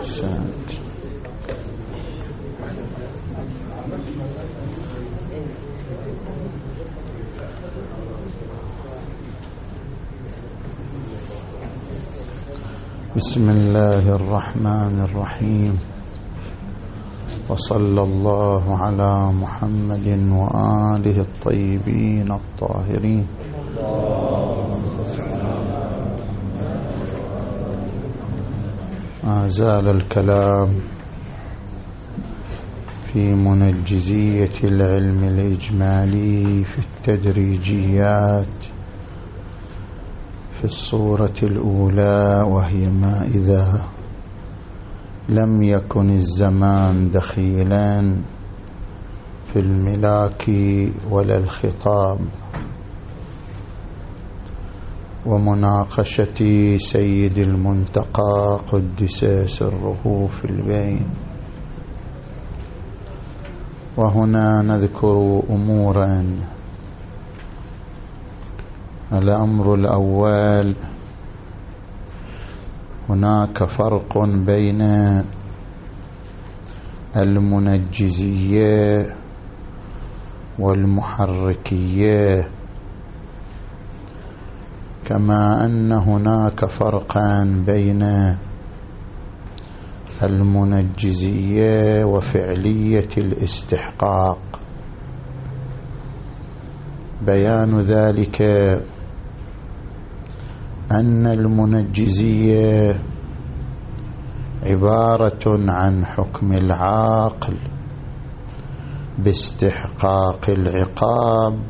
أحسنت. بسم الله الرحمن الرحيم، وصلى الله على محمد وآله الطيبين الطاهرين. ما زال الكلام في منجزية العلم الإجمالي في التدريجيات في الصورة الأولى، وهي ما إذا لم يكن الزمان دخيلا في الملاك ولا الخطاب، ومناقشة سيد المنتقى قدس سره في البين. وهنا نذكر أمورا. الأمر الأول، هناك فرق بين المنجزية والمحركية، كما أن هناك فرقا بين المنجزية وفعلية الاستحقاق. بيان ذلك أن المنجزية عبارة عن حكم العاقل باستحقاق العقاب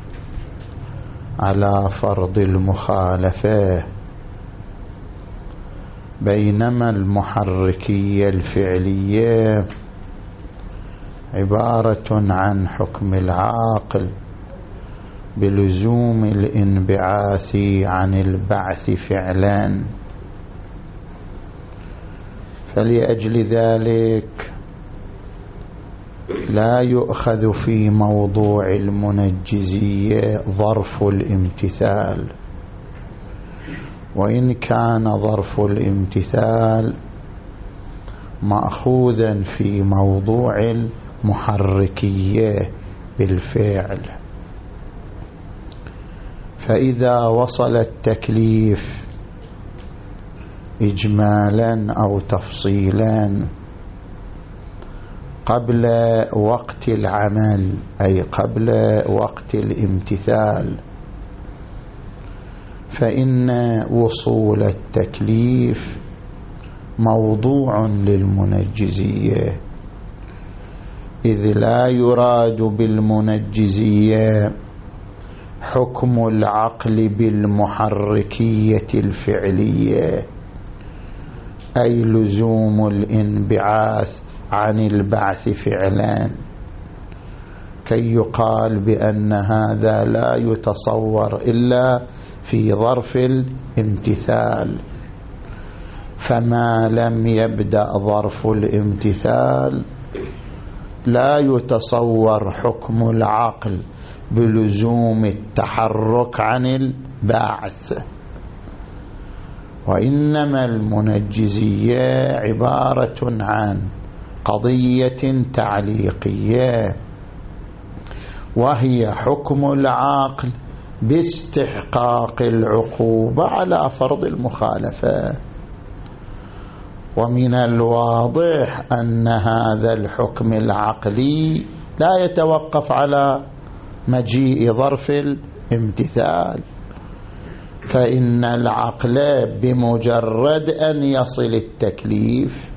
على فرض المخالفة، بينما المحركية الفعلية عبارة عن حكم العاقل بلزوم الانبعاث عن البعث فعلا. فلأجل ذلك لا يؤخذ في موضوع المنجزية ظرف الامتثال، وإن كان ظرف الامتثال مأخوذا في موضوع المحركية بالفعل. فإذا وصل التكليف إجمالا أو تفصيلا قبل وقت العمل، أي قبل وقت الامتثال، فإن وصول التكليف موضوع للمنجزية، إذ لا يراد بالمنجزية حكم العقل بالمحركية الفعلية، أي لزوم الانبعاث عن البعث فعلا، كي يقال بأن هذا لا يتصور إلا في ظرف الامتثال. فما لم يبدأ ظرف الامتثال لا يتصور حكم العقل بلزوم التحرك عن البعث. وإنما المنجزية عبارة عن قضية تعليقية، وهي حكم العقل باستحقاق العقوبة على فرض المخالفة. ومن الواضح أن هذا الحكم العقلي لا يتوقف على مجيء ظرف الامتثال، فإن العقل بمجرد أن يصل التكليف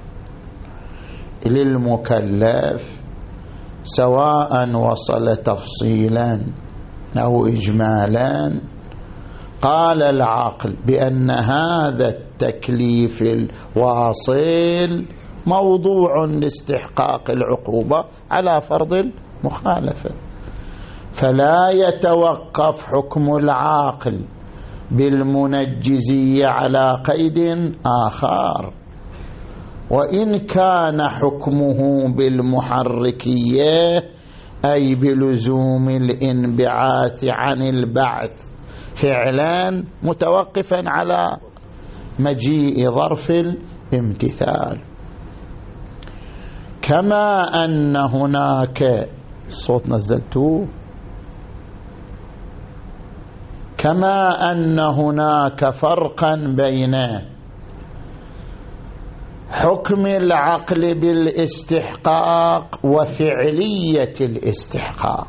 للمكلف، سواء وصل تفصيلا أو إجمالا، قال العقل بأن هذا التكليف الواصل موضوع لاستحقاق العقوبة على فرض المخالفة. فلا يتوقف حكم العاقل بالمنجزية على قيد آخر، وإن كان حكمه بالمحركية أي بلزوم الانبعاث عن البعث فعلا متوقفا على مجيء ظرف الامتثال. كما أن هناك الصوت نزلتوه، كما أن هناك فرقا بين حكم العقل بالاستحقاق وفعلية الاستحقاق،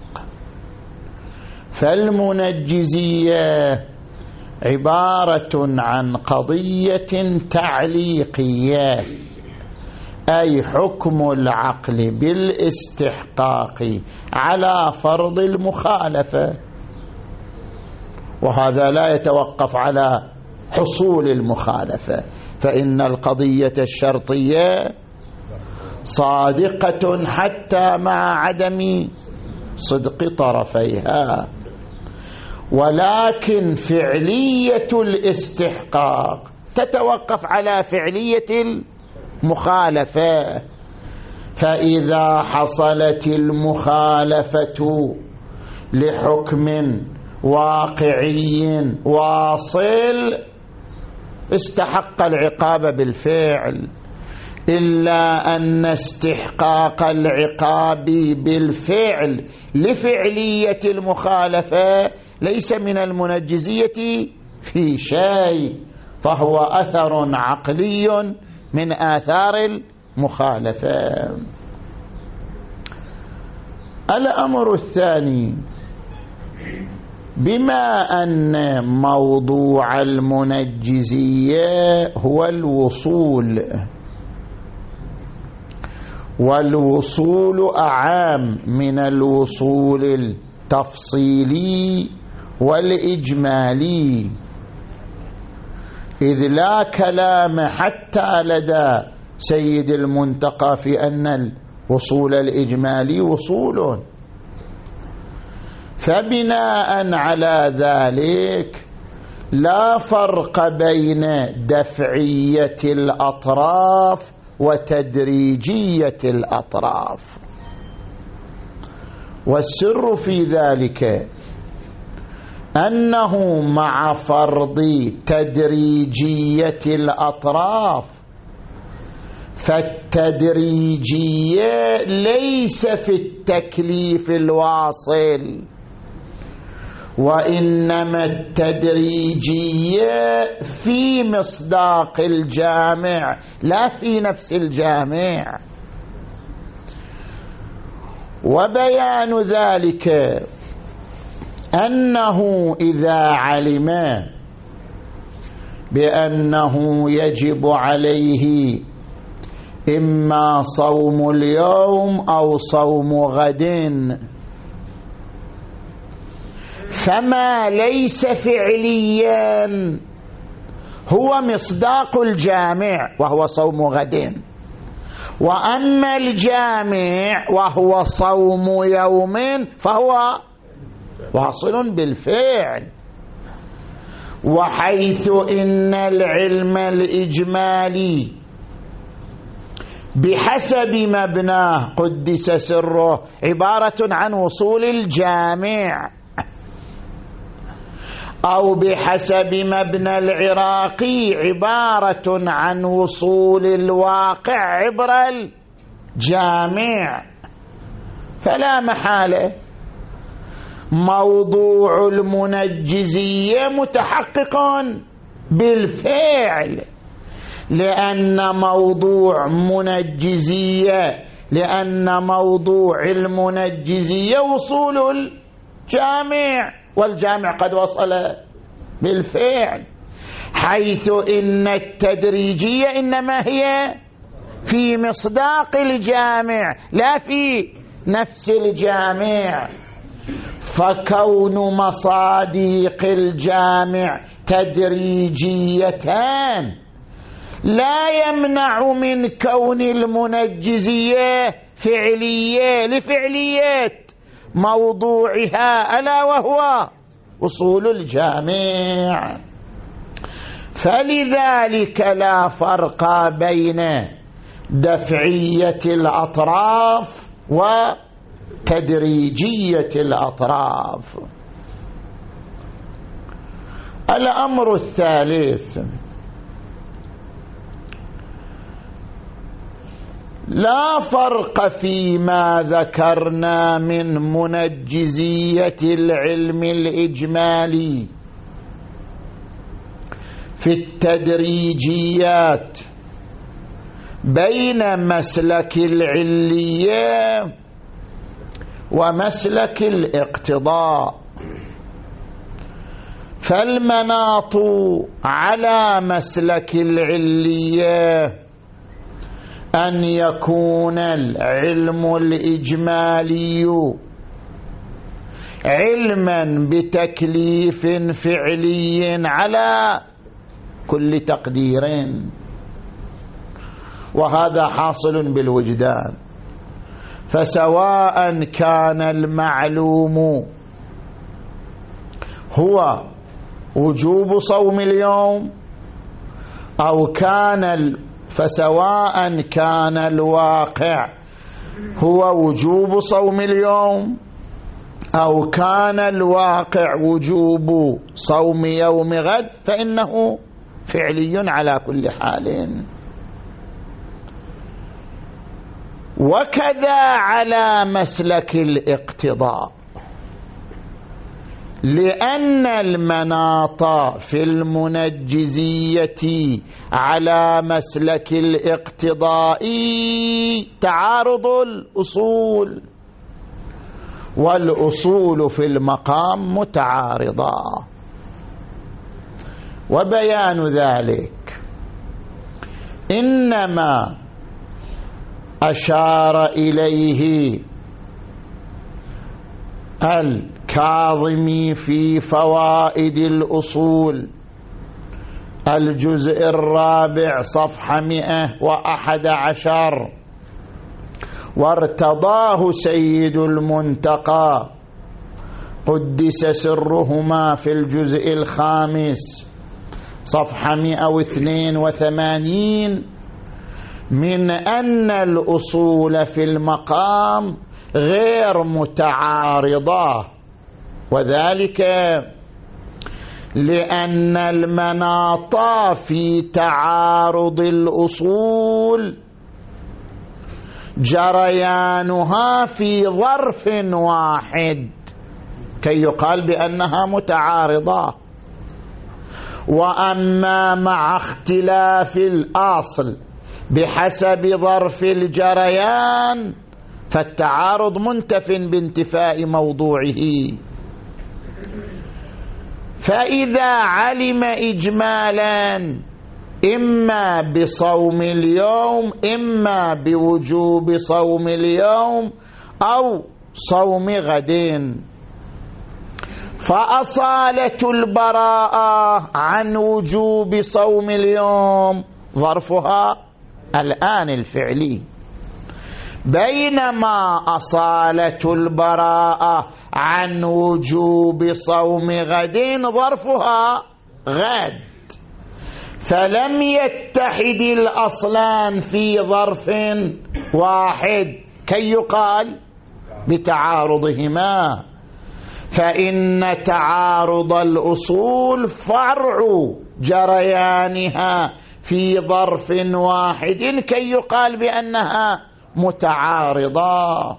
فالمنجزية عبارة عن قضية تعليقية، أي حكم العقل بالاستحقاق على فرض المخالفة، وهذا لا يتوقف على حصول المخالفة، فإن القضية الشرطية صادقة حتى مع عدم صدق طرفيها، ولكن فعلية الاستحقاق تتوقف على فعلية المخالفة، فإذا حصلت المخالفة لحكم واقعي واصل استحق العقاب بالفعل، إلا أن استحقاق العقاب بالفعل لفعلية المخالفة ليس من المنجزية في شيء، فهو أثر عقلي من آثار المخالفة. الأمر الثاني، بما أن موضوع المنجزية هو الوصول، والوصول أعام من الوصول التفصيلي والإجمالي، إذ لا كلام حتى لدى سيد المنتقى في أن الوصول الإجمالي وصول، فبناء على ذلك لا فرق بين دفعية الأطراف وتدريجية الأطراف، والسر في ذلك أنه مع فرض تدريجية الأطراف فالتدريجية ليس في التكليف الواصل، وإنما التدريجية في مصداق الجامع لا في نفس الجامع. وبيان ذلك أنه إذا علم بأنه يجب عليه إما صوم اليوم أو صوم غد، فما ليس فعليا هو مصداق الجامع وهو صوم غد، وأما الجامع وهو صوم يوم فهو واصل بالفعل. وحيث إن العلم الإجمالي بحسب مبناه قدس سره عبارة عن وصول الجامع، أو بحسب مبنى العراقي عبارة عن وصول الواقع عبر الجامع، فلا محالة موضوع المنجزية متحقق بالفعل، لأن موضوع المنجزية وصول الجامع، والجامع قد وصل بالفعل، حيث إن التدريجية إنما هي في مصداق الجامع لا في نفس الجامع. فكون مصاديق الجامع تدريجيتان لا يمنع من كون المنجزية فعلية لفعلية موضوعها ألا وهو وصول الجامع. فلذلك لا فرق بين دفعية الأطراف وتدريجية الأطراف. الأمر الثالث، لا فرق فيما ذكرنا من منجزية العلم الإجمالي في التدريجيات بين مسلك العلية ومسلك الاقتضاء. فالمناط على مسلك العلية أن يكون العلم الإجمالي علما بتكليف فعلي على كل تقدير، وهذا حاصل بالوجدان. فسواء كان المعلوم هو وجوب صوم اليوم فسواء كان الواقع هو وجوب صوم اليوم أو كان الواقع وجوب صوم يوم غد، فإنه فعلي على كل حال. وكذا على مسلك الاقتضاء، لأن المناط في المنجزية على مسلك الاقتضاء تعارض الأصول، والأصول في المقام متعارضة. وبيان ذلك إنما أشار إليه الكاظمي في فوائد الأصول الجزء 4 صفحة 111، وارتضاه سيد المنتقى قدس سرهما في الجزء 5 صفحة 182 من أن الأصول في المقام غير متعارضة، وذلك لأن المناط في تعارض الأصول جريانها في ظرف واحد كي يقال بأنها متعارضة. وأما مع اختلاف الأصل بحسب ظرف الجريان فالتعارض منتف بانتفاء موضوعه. فإذا علم إجمالا إما بصوم اليوم إما بوجوب صوم اليوم أو صوم غد، فأصالة البراءة عن وجوب صوم اليوم ظرفها الآن الفعلي، بينما أصالة البراءة عن وجوب صوم غد ظرفها غد، فلم يتحد الأصلان في ظرف واحد كي يقال بتعارضهما، فإن تعارض الأصول فرع جريانها في ظرف واحد كي يقال بأنها متعارضة.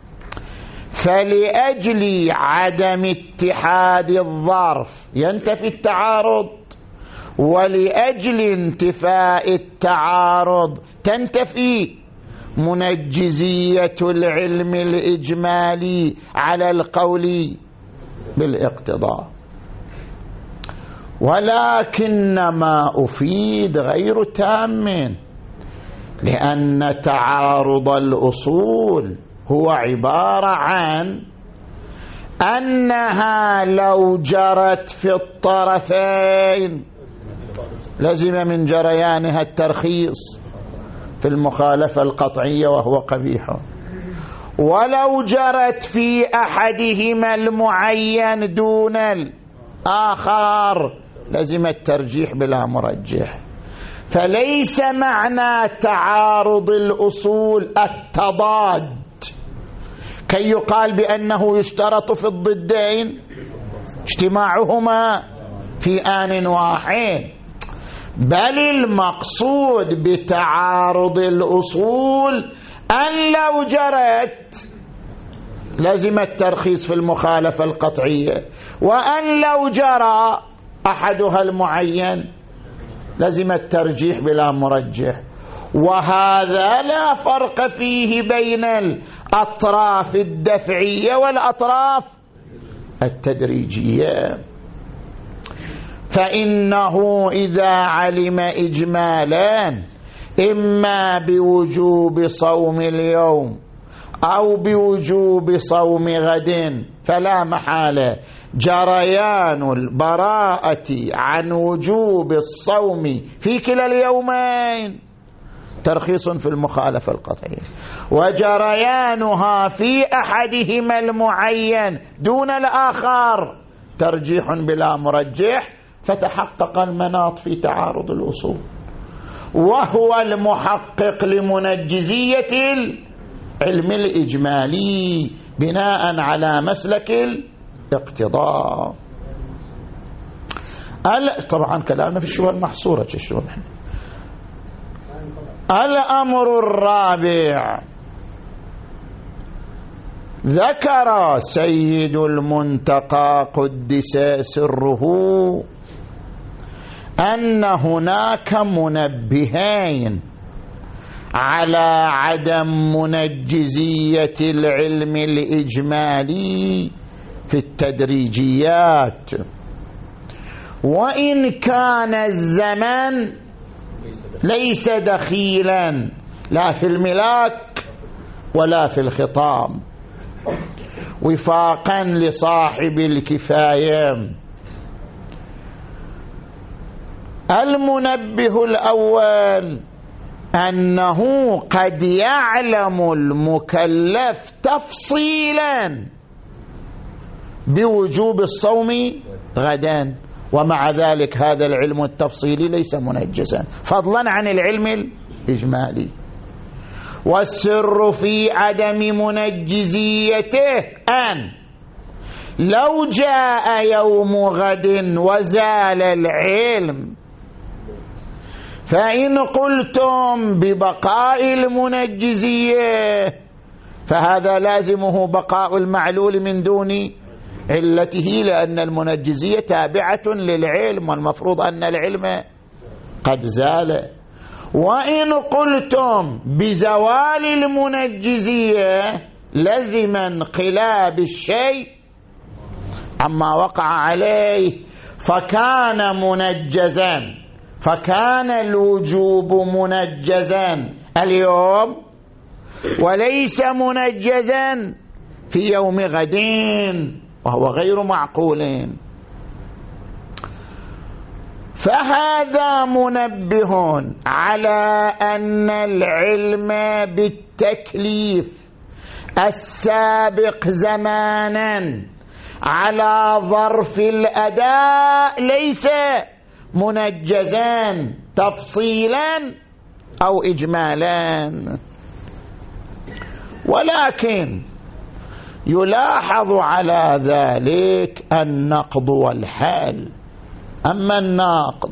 فلأجل عدم اتحاد الظرف ينتفي التعارض، ولأجل انتفاء التعارض تنتفي منجزية العلم الإجمالي على القول بالاقتضاء. ولكن ما أفيد غير تام، لأن تعارض الأصول هو عبارة عن أنها لو جرت في الطرفين لزم من جريانها الترخيص في المخالفة القطعية وهو قبيح، ولو جرت في أحدهما المعين دون الآخر لزم الترجيح بلا مرجح. فليس معنى تعارض الأصول التضاد كي يقال بأنه يشترط في الضدين اجتماعهما في آن واحد، بل المقصود بتعارض الأصول أن لو جرت لازم الترخيص في المخالفة القطعية، وأن لو جرى أحدها المعين لازم الترجيح بلا مرجح. وهذا لا فرق فيه بين الأطراف الدفعية والأطراف التدريجية. فإنه إذا علم إجمالا إما بوجوب صوم اليوم أو بوجوب صوم غد، فلا محالة جريان البراءة عن وجوب الصوم في كلا اليومين ترخيص في المخالفة القطعية، وجريانها في أحدهما المعين دون الآخر ترجيح بلا مرجح، فتحقق المناط في تعارض الأصول، وهو المحقق لمنجزية العلم الإجمالي بناء على مسلك الاقتضاء. طبعا كلامنا في الشبهة المحصورة. الأمر الرابع، ذكر سيد المنتقى قدس سره أن هناك منبهين على عدم منجزية العلم الإجمالي في التدريجيات، وإن كان الزمن ليس دخيلا لا في الملاك ولا في الخطاب، وفاقا لصاحب الكفاية. المنبه الأول أنه قد يعلم المكلف تفصيلا بوجوب الصوم غدا، ومع ذلك هذا العلم التفصيلي ليس منجزا فضلا عن العلم الإجمالي. والسر في عدم منجزيته أن لو جاء يوم غد وزال العلم، فإن قلتم ببقاء المنجزية فهذا لازمه بقاء المعلول من دون علته، لأن المنجزية تابعة للعلم والمفروض أن العلم قد زال. وإن قلتم بزوال المنجزية لزم انقلاب الشيء عما وقع عليه، فكان منجزا، فكان الوجوب منجزا اليوم وليس منجزا في يوم غد، وهو غير معقول. فهذا منبه على أن العلم بالتكليف السابق زمانا على ظرف الأداء ليس منجزا تفصيلا أو إجمالا. ولكن يلاحظ على ذلك النقض والحال. أما الناقض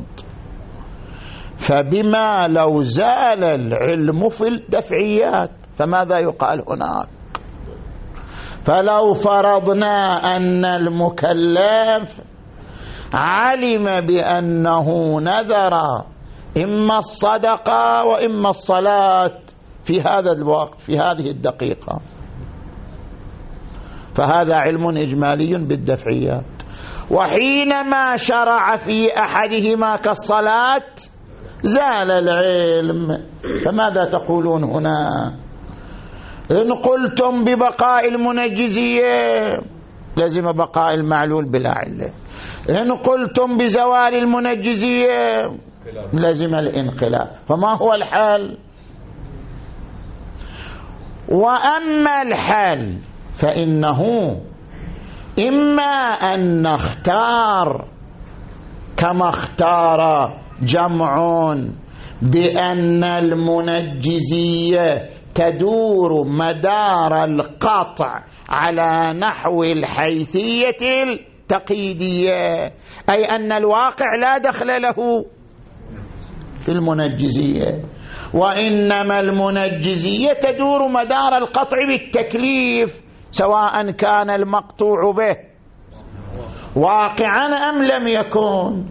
فبما لو زال العلم في الدفعيات فماذا يقال هناك؟ فلو فرضنا أن المكلف علم بأنه نذر إما الصدقة وإما الصلاة في هذا الوقت في هذه الدقيقة، فهذا علم إجمالي بالدفعيات، وحينما شرع في أحدهما كالصلاة زال العلم، فماذا تقولون هنا؟ إن قلتم ببقاء المنجزية لازم بقاء المعلول بلا علة، إن قلتم بزوال المنجزية لازم الانقلاب، فما هو الحل؟ وأما الحل فإنه إما أن نختار كما اختار جمع بأن المنجزية تدور مدار القطع على نحو الحيثية التقييدية، أي أن الواقع لا دخل له في المنجزية، وإنما المنجزية تدور مدار القطع بالتكليف سواء كان المقطوع به واقعا أم لم يكن.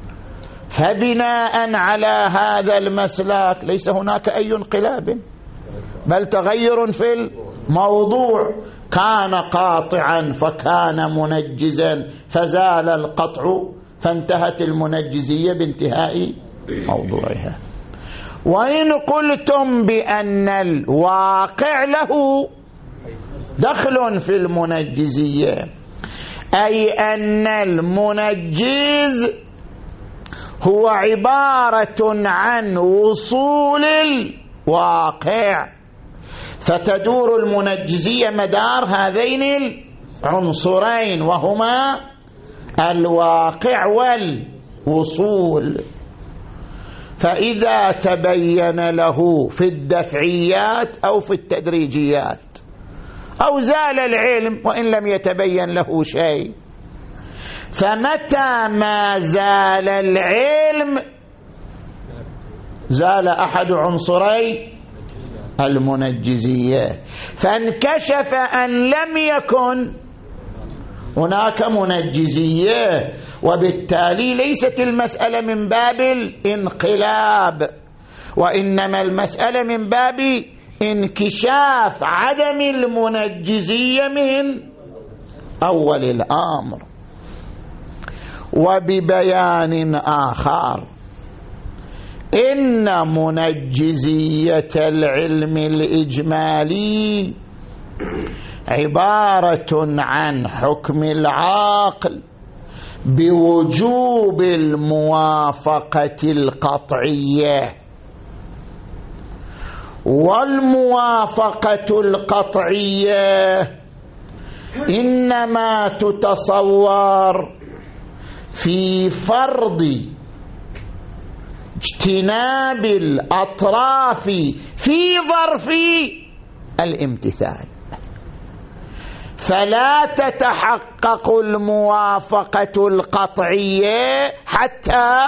فبناء على هذا المسلك ليس هناك أي انقلاب، بل تغير في الموضوع. كان قاطعا فكان منجزا فزال القطع فانتهت المنجزية بانتهاء موضوعها. وإن قلتم بأن الواقع له دخل في المنجزية، أي أن المنجز هو عبارة عن وصول الواقع، فتدور المنجزية مدار هذين العنصرين وهما الواقع والوصول. فإذا تبين له في الدفعيات أو في التدريجيات أو زال العلم وإن لم يتبين له شيء، فمتى ما زال العلم زال أحد عنصري المنجزية، فانكشف أن لم يكن هناك منجزية، وبالتالي ليست المسألة من باب الانقلاب، وإنما المسألة من باب انكشاف عدم المنجزية من أول الأمر. وببيان آخر، إن منجزية العلم الإجمالي عبارة عن حكم العقل بوجوب الموافقة القطعية، والموافقة القطعية إنما تتصور في فرض اجتناب الأطراف في ظرف الامتثال، فلا تتحقق الموافقة القطعية حتى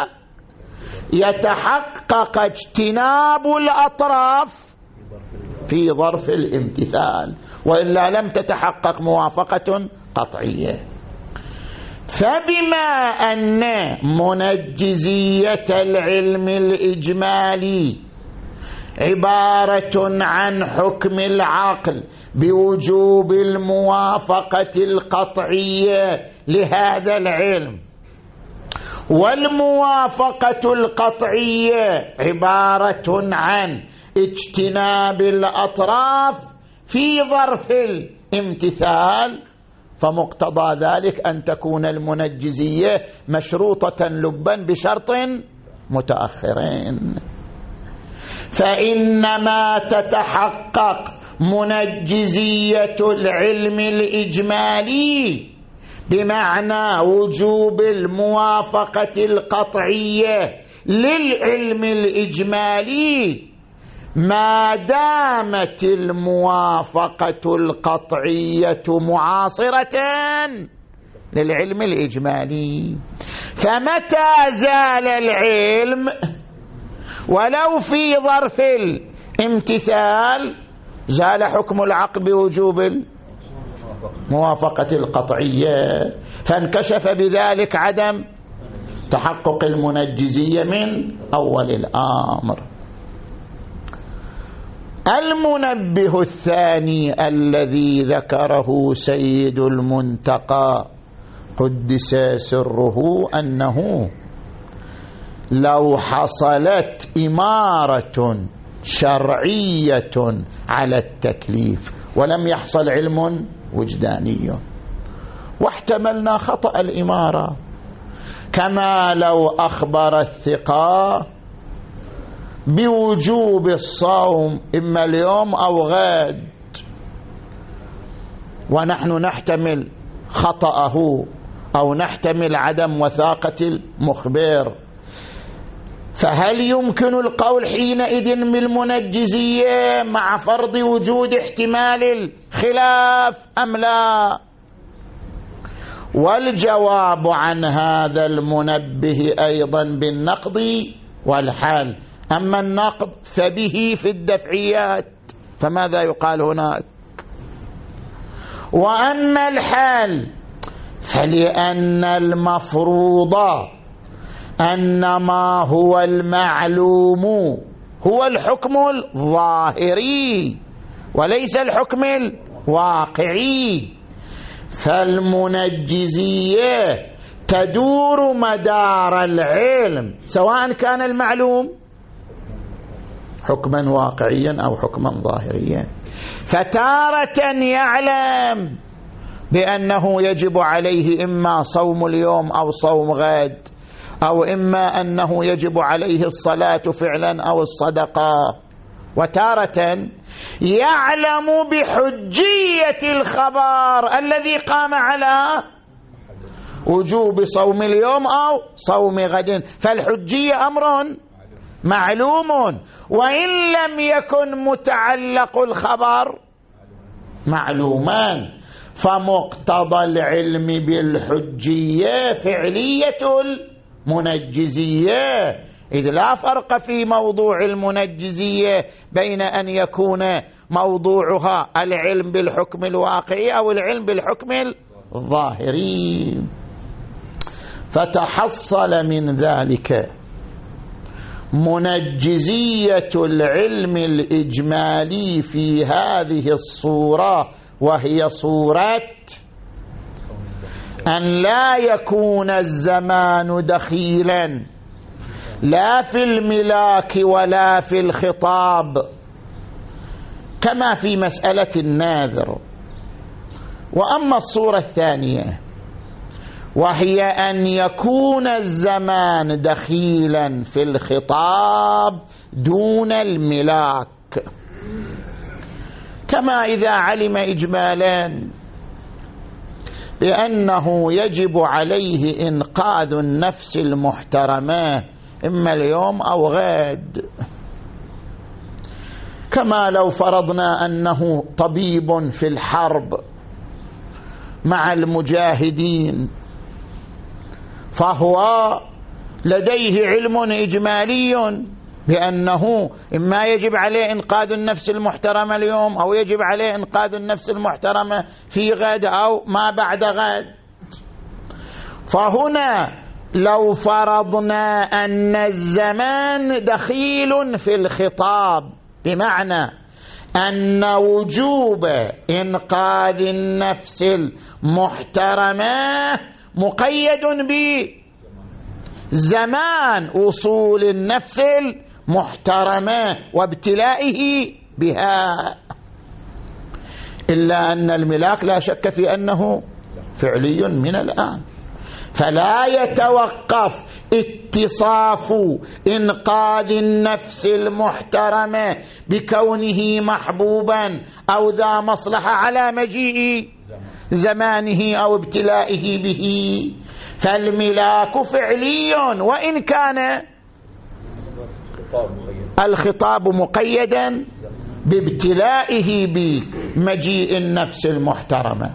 يتحقق اجتناب الأطراف في ظرف الامتثال، وإلا لم تتحقق موافقة قطعية. فبما أن منجزية العلم الإجمالي عبارة عن حكم العقل بوجوب الموافقة القطعية لهذا العلم، والموافقة القطعية عبارة عن اجتناب الأطراف في ظرف الامتثال، فمقتضى ذلك أن تكون المنجزية مشروطة لبا بشرط متأخرين. فإنما تتحقق منجزية العلم الإجمالي بمعنى وجوب الموافقة القطعية للعلم الإجمالي ما دامت الموافقة القطعية معاصرة للعلم الإجمالي. فمتى زال العلم ولو في ظرف الامتثال زال حكم العقل بوجوب الموافقة القطعية، فانكشف بذلك عدم تحقق المنجزية من أول الأمر. المنبه الثاني الذي ذكره سيد المنتقى قدس سره أنه لو حصلت إمارة شرعية على التكليف ولم يحصل علم وجداني، واحتملنا خطأ الإمارة، كما لو أخبر الثقة بوجوب الصوم إما اليوم أو غد، ونحن نحتمل خطأه أو نحتمل عدم وثاقة المخبر، فهل يمكن القول حينئذ بالمنجزية مع فرض وجود احتمال الخلاف أم لا؟ والجواب عن هذا المنبه أيضا بالنقض والحال. أما النقض فبه في الدفعيات، فماذا يقال هناك؟ وأما الحال فلأن المفروض أن ما هو المعلوم هو الحكم الظاهري وليس الحكم الواقعي، فالمنجزية تدور مدار العلم سواء كان المعلوم حكما واقعيا أو حكما ظاهريا. فتارة يعلم بأنه يجب عليه إما صوم اليوم أو صوم غد، أو إما أنه يجب عليه الصلاة فعلا أو الصدقة، وتارة يعلم بحجية الخبر الذي قام على وجوب صوم اليوم أو صوم غد، فالحجية أمر معلوم، وإن لم يكن متعلق الخبر معلوما، فمقتضى العلم بالحجية فعلية المنجزية، إذ لا فرق في موضوع المنجزية بين أن يكون موضوعها العلم بالحكم الواقعي أو العلم بالحكم الظاهري. فتحصل من ذلك منجزية العلم الإجمالي في هذه الصورة، وهي صورة أن لا يكون الزمان دخيلا لا في الملاك ولا في الخطاب كما في مسألة الناذر. وأما الصورة الثانية وهي أن يكون الزمان دخيلا في الخطاب دون الملاك، كما إذا علم إجمالا بأنه يجب عليه إنقاذ النفس المحترمة إما اليوم أو غد، كما لو فرضنا أنه طبيب في الحرب مع المجاهدين، فهو لديه علم إجمالي بأنه إما يجب عليه إنقاذ النفس المحترمة اليوم أو يجب عليه إنقاذ النفس المحترمة في غد أو ما بعد غد. فهنا لو فرضنا أن الزمان دخيل في الخطاب، بمعنى أن وجوب إنقاذ النفس المحترمة مقيد بزمان وصول النفس المحترمة وابتلائه بها، إلا أن الملاك لا شك في أنه فعلي من الآن، فلا يتوقف اتصاف إنقاذ النفس المحترمة بكونه محبوبا أو ذا مصلحة على مجيء زمانه أو ابتلائه به، فالملاك فعلي وإن كان الخطاب مقيدا بابتلائه بمجيء النفس المحترمة.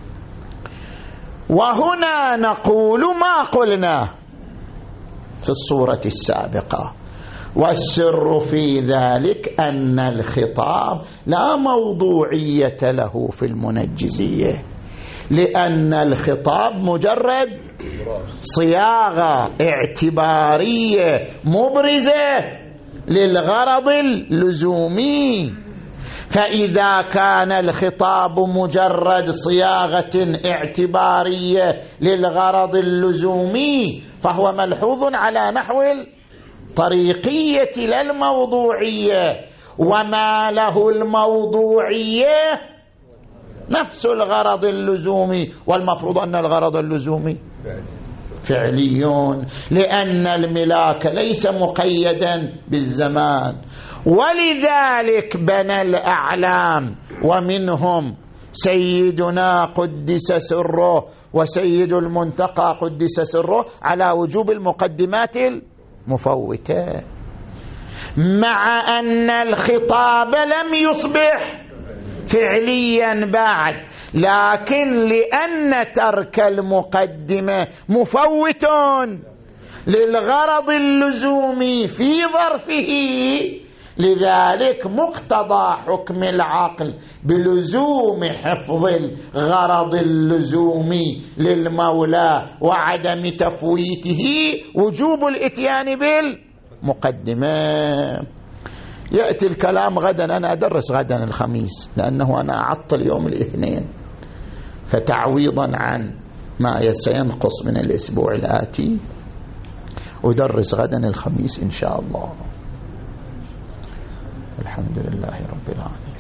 وهنا نقول ما قلنا في الصورة السابقة، والسر في ذلك أن الخطاب لا موضوعية له في المنجزية، لأن الخطاب مجرد صياغة اعتبارية مبرزة للغرض اللزومي، فإذا كان الخطاب مجرد صياغة اعتبارية للغرض اللزومي فهو ملحوظ على نحو الطريقية لا الموضوعية، وما له الموضوعية نفس الغرض اللزومي، والمفروض أن الغرض اللزومي فعليون، لأن الملاك ليس مقيدا بالزمان. ولذلك بنى الأعلام ومنهم سيدنا قدس سره وسيد المنتقى قدس سره على وجوب المقدمات المفوتة، مع أن الخطاب لم يصبح فعليا بعد، لكن لأن ترك المقدمة مفوت للغرض اللزومي في ظرفه. لذلك مقتضى حكم العقل بلزوم حفظ الغرض اللزومي للمولى وعدم تفويته وجوب الاتيان بالمقدمة. يأتي الكلام غدا، أنا أدرس غدا الخميس لأنه أنا أعطل يوم الاثنين، فتعويضا عن ما سينقص من الأسبوع الآتي أدرس غدا الخميس إن شاء الله. الحمد لله رب العالمين.